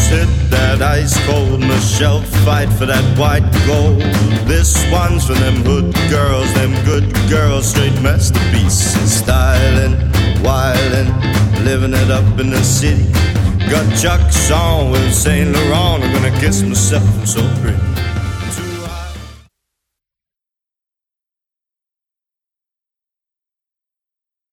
hit that ice cold Michelle fight for that white gold. This one's for them hood girls, them good girls, straight masterpieces, styling, wildin', living it up in the city. Got Chuck's on with Saint Laurent. I'm gonna kiss myself, I'm so pretty.